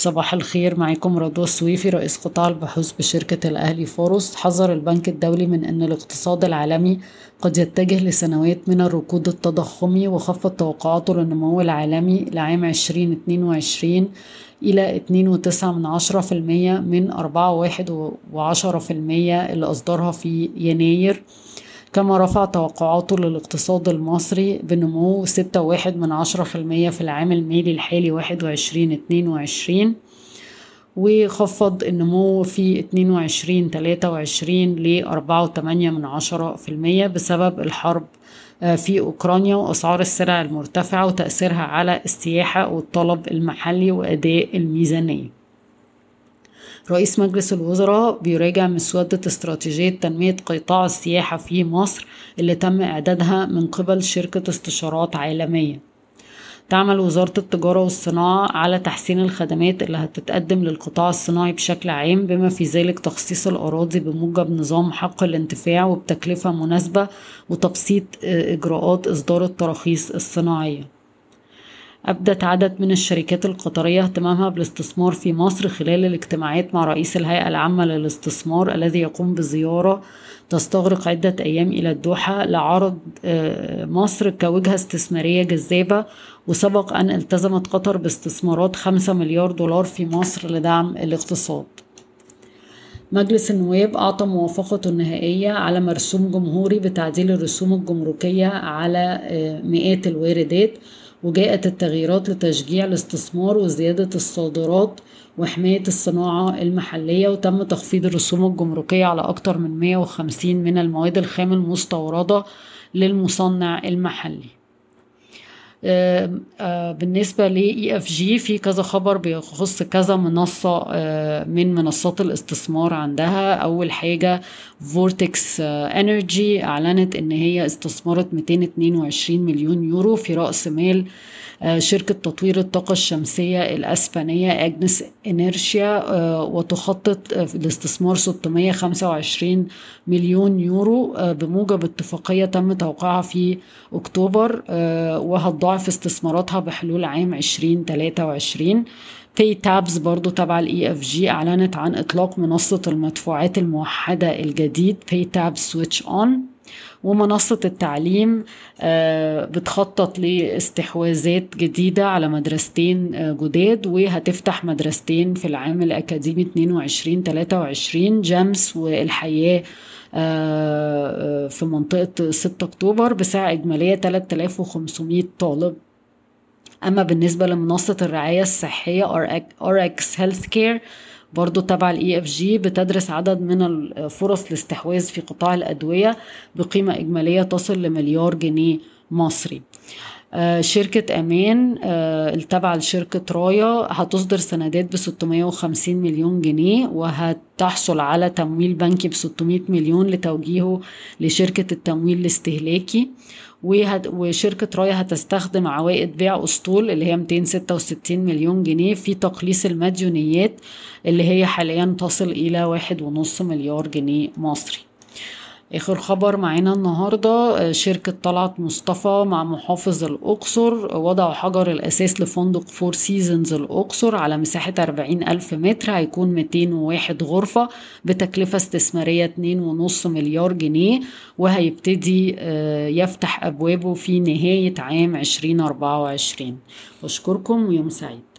صباح الخير، معكم رضوى السويفي رئيس قطاع البحوث بشركة الأهلي فورس. حذر البنك الدولي من أن الاقتصاد العالمي قد يتجه لسنوات من الركود التضخمي، وخفض توقعاته للنمو العالمي لعام 2022 إلى 2.9% من 4.1% اللي أصدرها في يناير. كما رفع توقعاته للاقتصاد المصري بنمو 6.1% في العام المالي الحالي 21-22، وخفض النمو في 22-23 ل4.8% بسبب الحرب في أوكرانيا وأسعار السلع المرتفعة وتأثيرها على السياحة والطلب المحلي وأداء الميزانية. رئيس مجلس الوزراء بيراجع مسودة استراتيجية تنمية قطاع السياحة في مصر اللي تم إعدادها من قبل شركة استشارات عالمية. تعمل وزارة التجارة والصناعة على تحسين الخدمات اللي هتتقدم للقطاع الصناعي بشكل عام، بما في ذلك تخصيص الأراضي بموجب نظام حق الانتفاع وبتكلفة مناسبة، وتبسيط إجراءات إصدار التراخيص الصناعية. أبدت عدد من الشركات القطرية اهتمامها بالاستثمار في مصر خلال الاجتماعات مع رئيس الهيئة العامة للاستثمار الذي يقوم بزيارة تستغرق عدة أيام إلى الدوحة لعرض مصر كوجهة استثمارية جذابة. وسبق أن التزمت قطر باستثمارات 5 مليار دولار في مصر لدعم الاقتصاد. مجلس النواب أعطى موافقته النهائية على مرسوم جمهوري بتعديل الرسوم الجمركية على مئات الواردات، وجاءت التغييرات لتشجيع الاستثمار وزيادة الصادرات وحماية الصناعة المحلية، وتم تخفيض الرسوم الجمركية على أكثر من 150 من المواد الخام المستوردة للمصنع المحلي. بالنسبة ل EFG في كذا خبر بيخص كذا منصة من منصات الاستثمار عندها. أول حاجة فورتكس انرجي أعلنت إن هي استثمرت 222 مليون يورو في رأس مال شركة تطوير الطاقة الشمسية الأسبانية أجنس إنيرشيا، وتخطط لاستثمار 625 مليون يورو بموجب اتفاقية تم توقيعها في أكتوبر، وهتضاعف استثماراتها بحلول عام 2023. باي تابز برضو تبع الاي اف جي اعلنت عن اطلاق منصة المدفوعات الموحدة الجديد باي تابز سويتش اون. ومنصة التعليم بتخطط لاستحواذات جديدة على مدرستين جداد، وهتفتح مدرستين في العام الأكاديمي 22-23 جامس والحياة في منطقة 6 أكتوبر بسعة إجمالية 3500 طالب. أما بالنسبة لمنصة الرعاية الصحية RX Healthcare برضو تبع الاي اف جي بتدرس عدد من الفرص الاستحواذ في قطاع الأدوية بقيمة إجمالية تصل لمليار جنيه مصري. شركة أمان التابعة لشركة رايا هتصدر سندات ب650 مليون جنيه، وهتحصل على تمويل بنكي ب600 مليون لتوجيهه لشركة التمويل الاستهلاكي. وشركة رايا هتستخدم عوائد بيع أسطول اللي هي 266 مليون جنيه في تقليص المديونيات اللي هي حاليا تصل إلى 1.5 مليار جنيه مصري. آخر خبر معنا النهاردة، شركة طلعت مصطفى مع محافظ الأقصر وضعوا حجر الأساس لفندق فور سيزنز الأقصر على مساحة 40,000 متر، هيكون 201 غرفة بتكلفة استثمارية 2.5 مليار جنيه، وهيبتدي يفتح أبوابه في نهاية عام 2024. أشكركم ويوم سعيد.